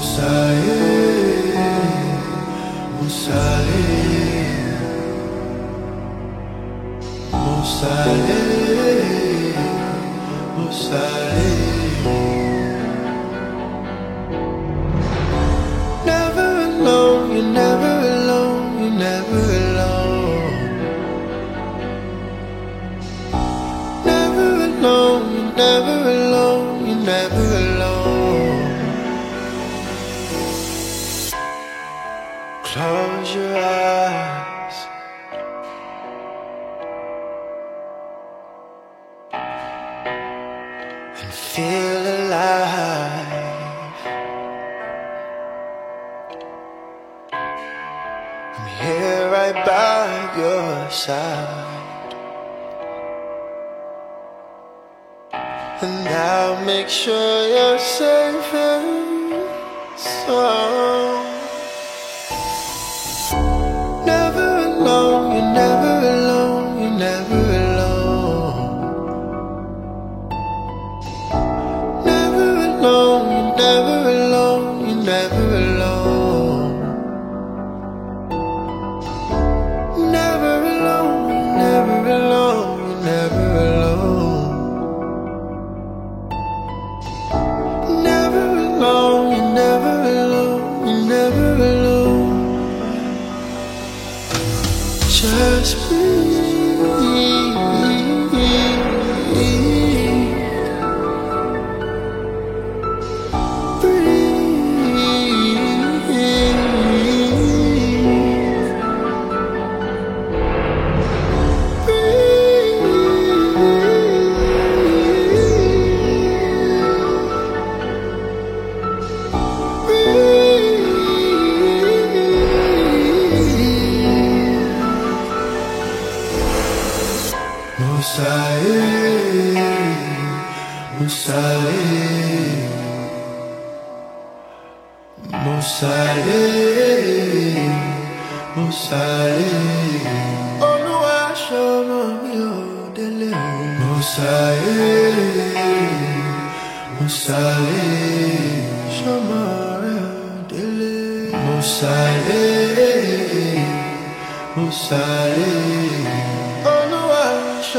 Close your eyes and feel alive. I'm here right by your side, and I'll make sure you're safe and sound. You're never alone, you're never alone. Never alone, you're never alone, you're never alone. Never alone, you're never alone, you're never alone. Never alone, you're never alone, you're never alone. Just breathe.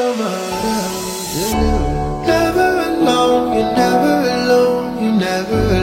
Never alone, you're never alone, you're never